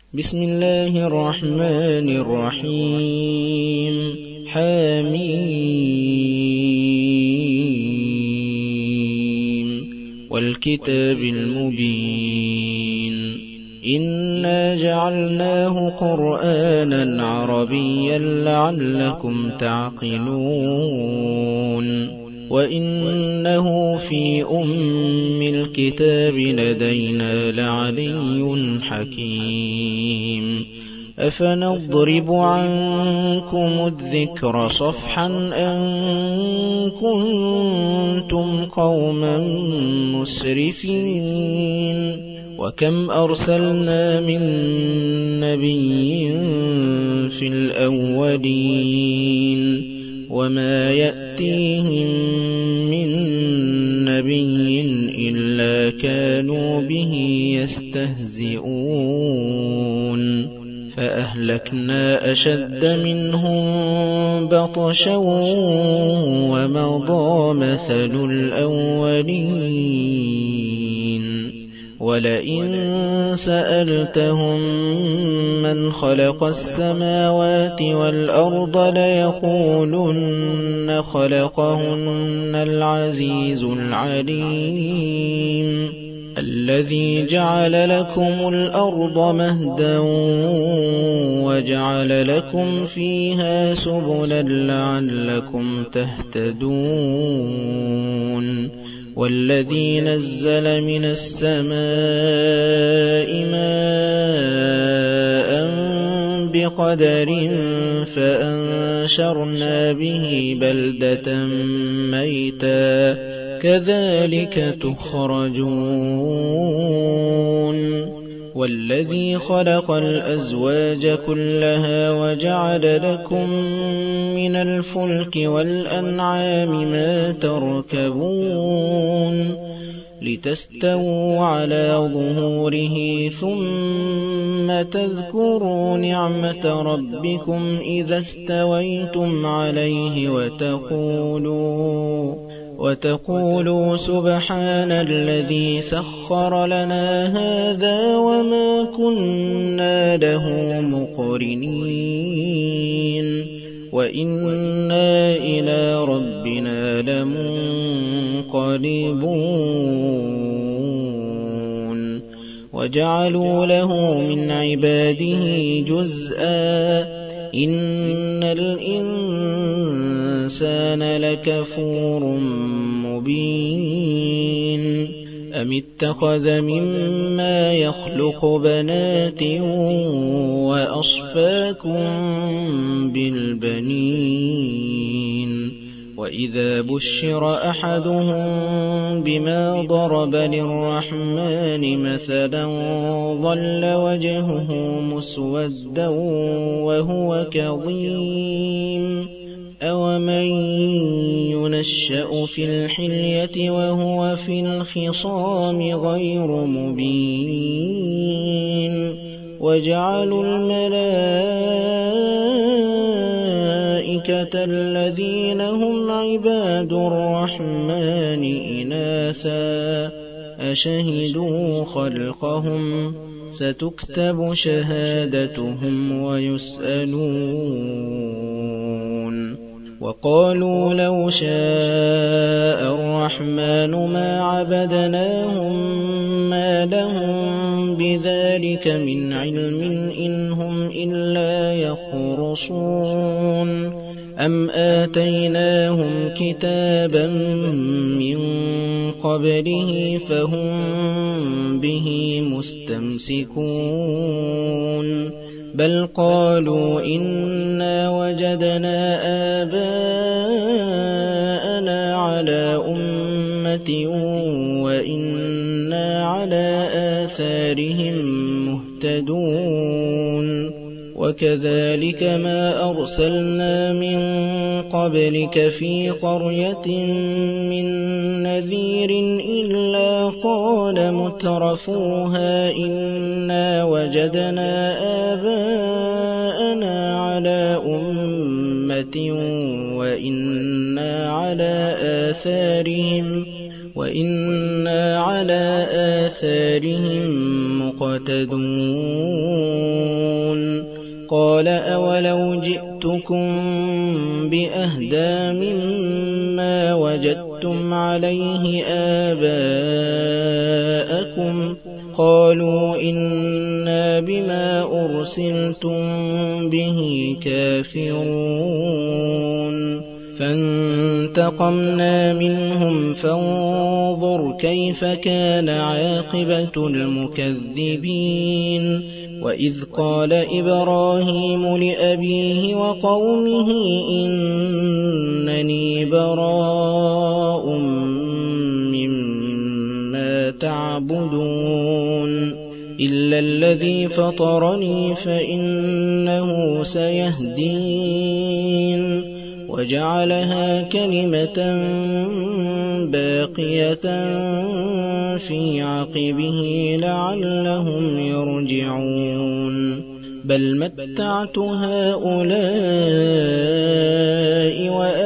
بسم الله الرحمن الرحيم. حميم والكتاب المبين إنا جعلناه قرآنا عربيا لعلكم تعقلون وإنه في الكتاب لدينا لعلي حكيم أفنضرب عنكم الذكر صفحا أن كنتم قوما مسرفين وكم أرسلنا من نبي في الأولين وما يأتيهم من نبي إلا كانوا به يستهزئون فأهلكنا أشد منهم بطشا ومضى مثل الأولين ولئن سألتهم من خلق السماوات والأرض ليقولن خلقهن العزيز العليم الذي جعل لكم الأرض مهدا وجعل لكم فيها سبلا لعلكم تهتدون والذي نزل من السماء ماء بقدر فأنشرنا به بلدة ميتا كذلك تخرجون والذي خلق الأزواج كلها وجعل لكم من الفلك والأنعام ما تركبون لتستووا على ظهوره ثم تذكروا نعمة ربكم إذا استويتم عليه وتقولوا سبحان الذي سخر لنا هذا وما كنا له مقرنين وإنا إلى ربنا لمنقلبون وجعلوا له من عباده جزءا إن الإنسان لكفور مبين أم اتخذ مما يخلق بنات وأصفاكم بالبنين وإذا بشر أحدهم بما ضرب للرحمن مثلا ظل وجهه مسودا وهو كظيم أومن ينشأ في الحلية وهو في الخصام غير مبين وجعلوا الملائكة الذين هم عباد الرحمن إناثا أشهدوا خلقهم ستكتب شهادتهم ويسألون وقالوا لو شاء الرحمن ما عبدناهم ما لهم بذلك من علم إن هم إلا يخرصون أم آتيناهم كتابا من قبله فهم به مستمسكون بل قالوا إنا وجدنا آباءنا على أمة وإنا على آثارهم مهتدون وكذلك ما أرسلنا من قبلك في قرية من نذير إلا قال مترفوها إنا وجدنا آباءنا على أمة وإنا على آثارهم مقتدون قال أولو جئتكم بأهدى مما وجدتم عليه آباءكم قالوا إنا بما أرسلتم به كافرون فانتقمنا منهم فانظر كيف كان عاقبة المكذبين وإذ قال إبراهيم لأبيه وقومه إنني براء مما تعبدون إلا الذي فطرني فإنه سيهدين وجعلها كلمة باقية في عقبه لعلهم يرجعون بل متعت هؤلاء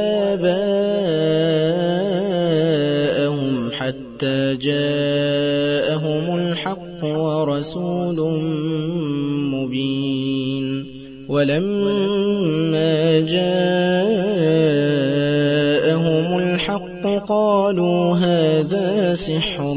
وآباءهم حتى جاءهم الحق ورسول مبين ولما جاءهم الحق قالوا هذا سحر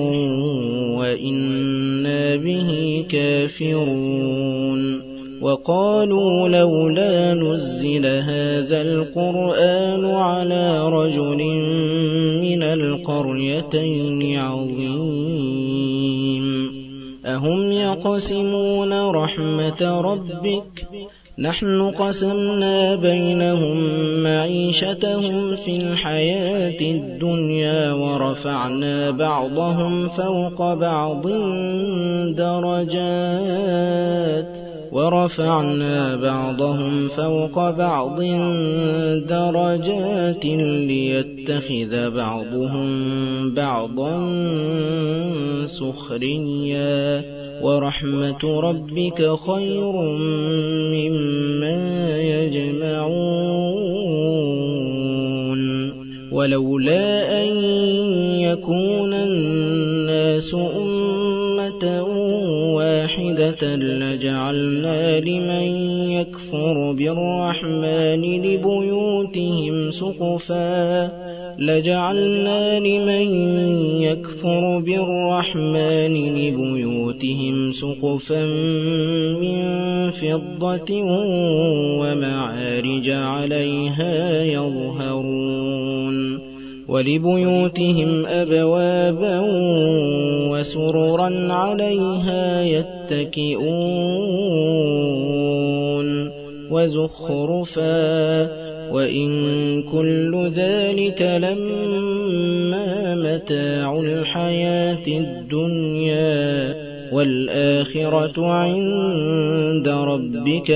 وإنا به كافرون وقالوا لولا نزل هذا القرآن على رجل من القريتين عظيم أهم يقسمون رحمة ربك نحن قسمنا بينهم معيشتهم في الحياة الدنيا ورفعنا بعضهم فوق بعض درجات ليتخذ بعضهم بعضا سخريا ورحمة ربك خير مما يجمعون ولولا أن يكون الناس أمة واحدة لجعلنا لمن يكفر بالرحمن لبيوتهم سقفا من فضة ومعارج عليها يظهرون ولبيوتهم أبوابا وسررا عليها يتكئون وزخرفا وإن كل ذلك لما متاع الحياة الدنيا والآخرة عند ربك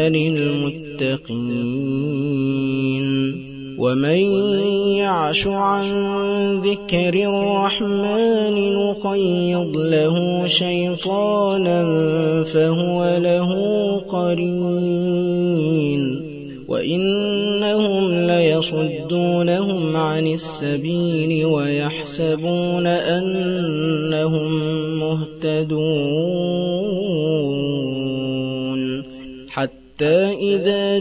للمتقين ومن يعش عن ذكر الرحمن نقيض له شيطانا فهو له قرين وإنهم ليصدونهم عن السبيل ويحسبون أنهم مهتدون حتى إذا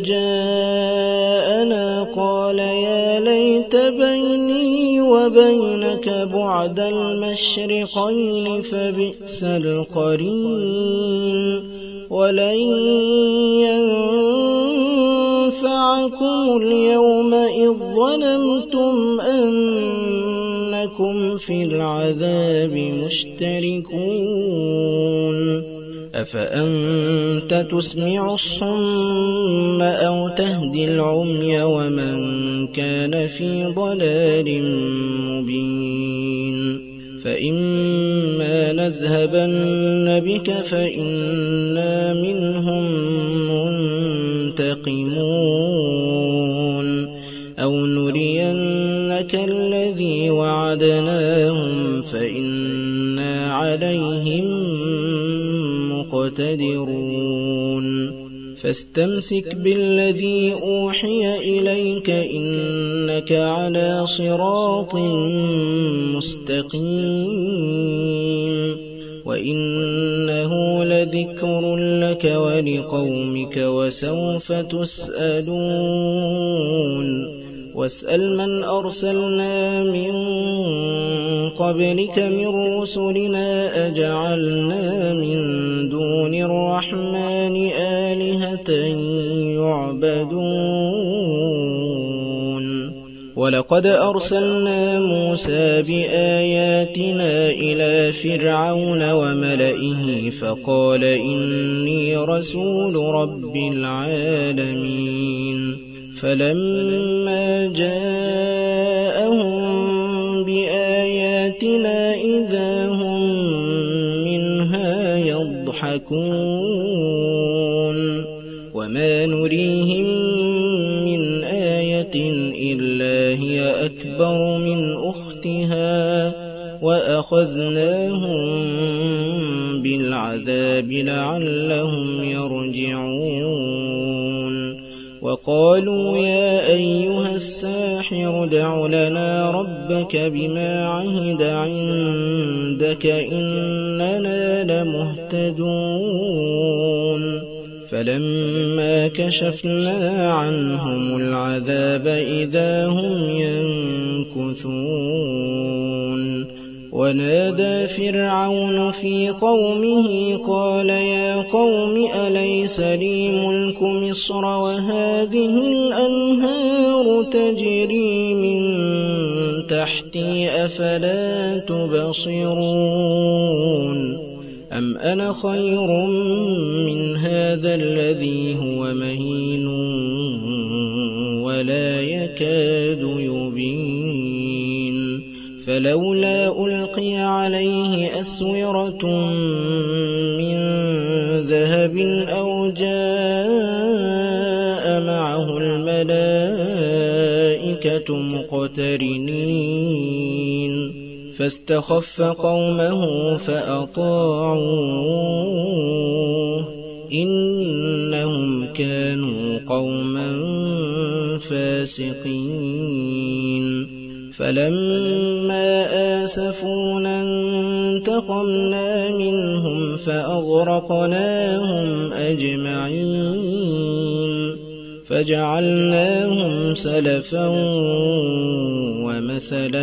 جاءنا قال يا ليت بيني وبينك بعد المشرقين فبئس القرين ولن ينفعكم اليوم إذ ظلمتم أنكم في العذاب مشتركون أفأنت تسمع الصم أو تهدي العمي ومن كان في ضلال مبين فإما نذهبن بك فإنا منهم منتقمون أو نرينك الذي وعدناهم فإنا عليهم مقتدرون فاستمسك بالذي أوحي إليك إنك على صراط مستقيم وإنه لذكر لك ولقومك وسوف تسألون واسأل من أرسلنا من قبلك من رسلنا أجعلنا من دون الرحمن آلهة يعبدون ولقد أرسلنا موسى بآياتنا إلى فرعون وملئه فقال إني رسول رب العالمين فلما جاءهم بآياتنا إذا هم منها يضحكون وما نريهم من آية إلا هي أكبر من أختها وأخذناهم بالعذاب لعلهم يرجعون وقالوا يا أيها الساحر ادع لنا ربك بما عهد عندك إننا لمهتدون فلما كشفنا عنهم العذاب إذا هم ينكثون ونادى فرعون في قومه قال يا قوم أليس لي ملك مصر وهذه الأنهار تجري من تحتي أفلا تبصرون أم أنا خير من هذا الذي هو مهين ولا يكاد يبين فلولا ألقي عليه أسورة من ذهب أو جاء معه الملائكة مقترنين فاستخف قومه فأطاعوه إنهم كانوا قوما فاسقين فلما آسفونا انتقمنا منهم فأغرقناهم أجمعين فجعلناهم سلفا ومثلا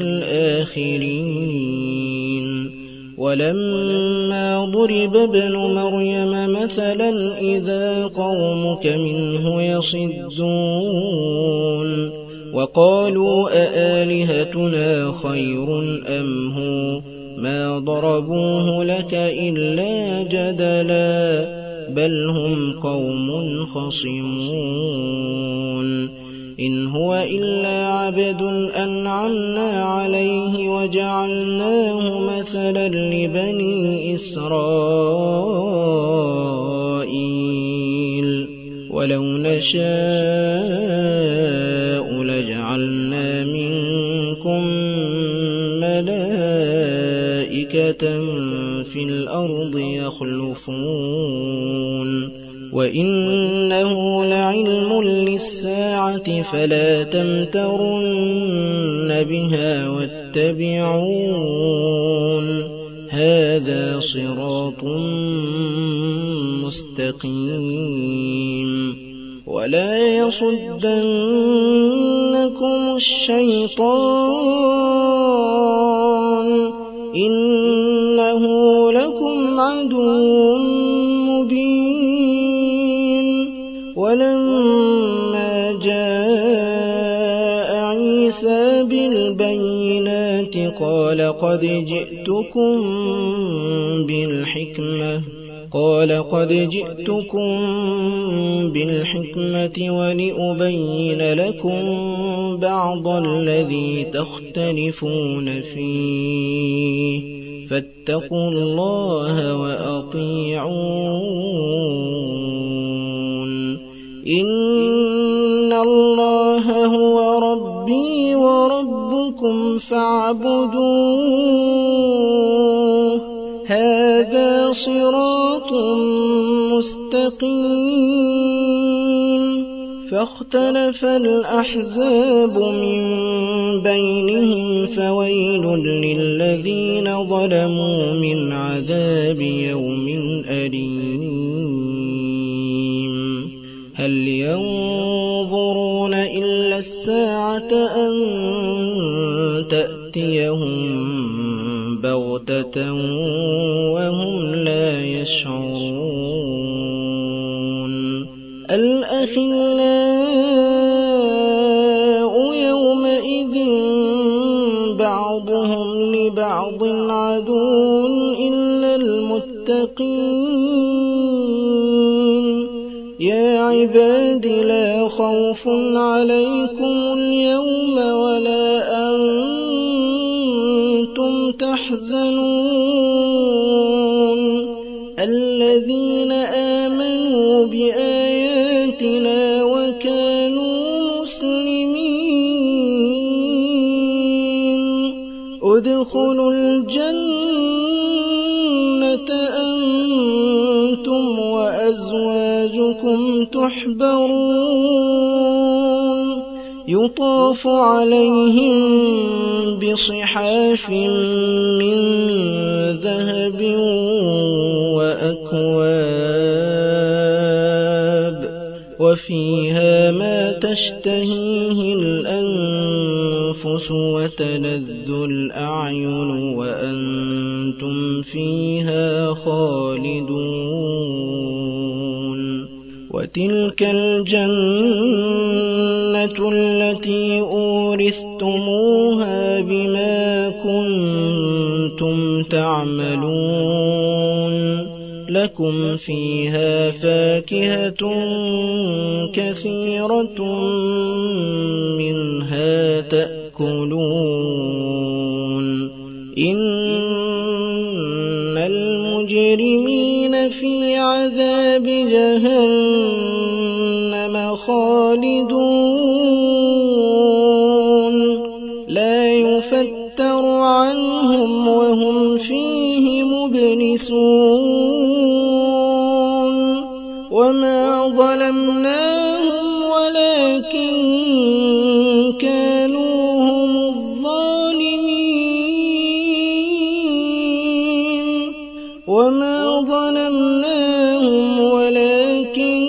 للآخرين ولما ضرب ابن مريم مثلا إذا قومك منه يصدون وقالوا أآلهتنا خير أم هو ما ضربوه لك إلا جدلا بل هم قوم خصمون إن هو إلا عبد أنعمنا عليه وجعلناه مثلا لبني إسرائيل ولو نشاء لجعلنا منكم ملائكة في الأرض يخلفون وإنه لعلم للساعة فلا تمترن بها واتبعون هذا صراط مستقيم ولا يصدنكم الشيطان إنه لكم عدو مبين ولما جاء عيسى بالبينات قال قد جئتكم بالحكمة ولأبين لكم بعض الذي تختلفون فيه فاتقوا الله وأطيعون إن الله هو ربي وربكم فاعبدوه هذا صراط مستقيم فاختلف الأحزاب من بينهم فويل للذين ظلموا من عذاب يوم أليم هل ينظرون إلا الساعة أن تأتيهم بغتة وهم لا يشعرون الأخلاء يومئذ بعضهم لبعض عدو إلا المتقين يا عباد لا خوف عليكم اليوم ولا أنتم تحزنون الذين آمنوا بآياتنا وكانوا مسلمين ادخلوا الجنة أنتم وأزواجكم تحبرون يطاف عليهم بصحاف من ذهب وأكواب وفيها ما تشتهيه الأنفس وتلذ الأعين وأنتم فيها خالدون وتلك الجنة التي أورثتموها بما كنتم تعملون لكم فيها فاكهة كثيرة منها تأكلون إن المجرمين في عذاب جهنم خالدون لا يفتر عنهم وهم فيه مبلسون وما ظلمناهم ولكن كانوا هم الظالمين وما ظلمناهم ولكن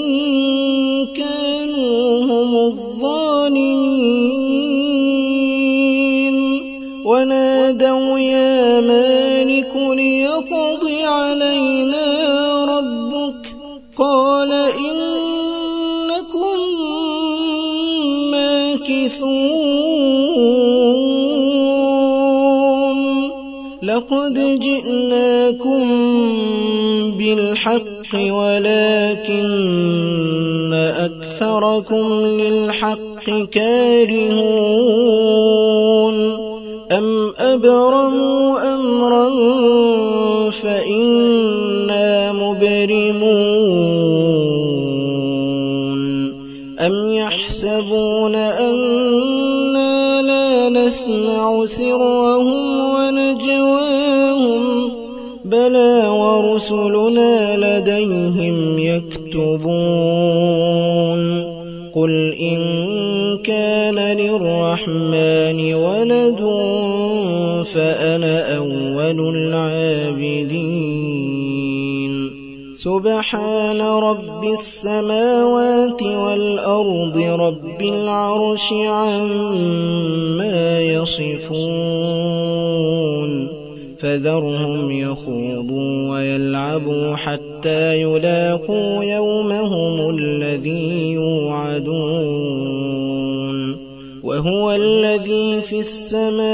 كانوا هم الظالمين ونادوا يا مالك ليقض علينا ربك قال إنكم ماكثون لقد جئناكم بالحق ولكن أكثركم للحق كارهون أم أبرموا أمرا فإنا مبرمون أم يحسبون أنا لا نسمع سرهم ونجواهم بلى ورسلنا لديهم يكتبون قل إن كان للرحمن ولد فأنا أول العابدين سبحان رب السماوات والأرض رب العرش عما يصفون فذرهم يخوضوا ويلعبوا حتى يلاقوا يومهم الذي يوعدون وهو الذي في السماء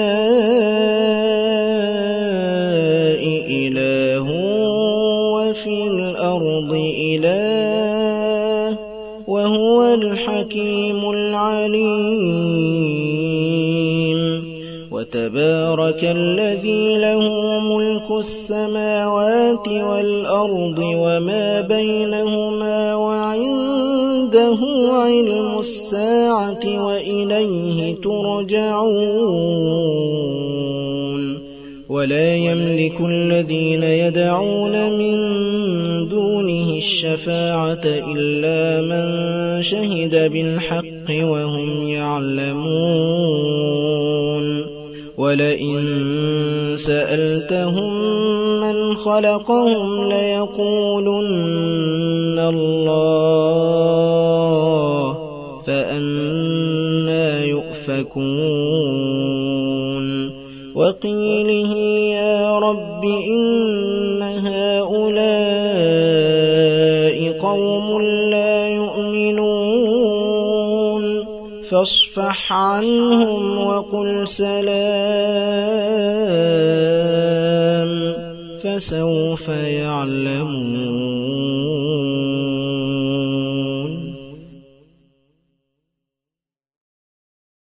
إله وفي الأرض إله وهو الحكيم العليم وتبارك الذي له ملك السماوات والأرض وما بينهما وعنده علم الساعة وإليه ترجعون ولا يملك الذين يدعون من دونه الشفاعة إلا من شهد بالحق وهم يعلمون ولئن سألتهم من خلقهم ليقولن الله فأنى يؤفكون وقيله يا رب إن هؤلاء قوم لا يؤمنون فاصفح عنهم وقل سلام فسوف يعلمون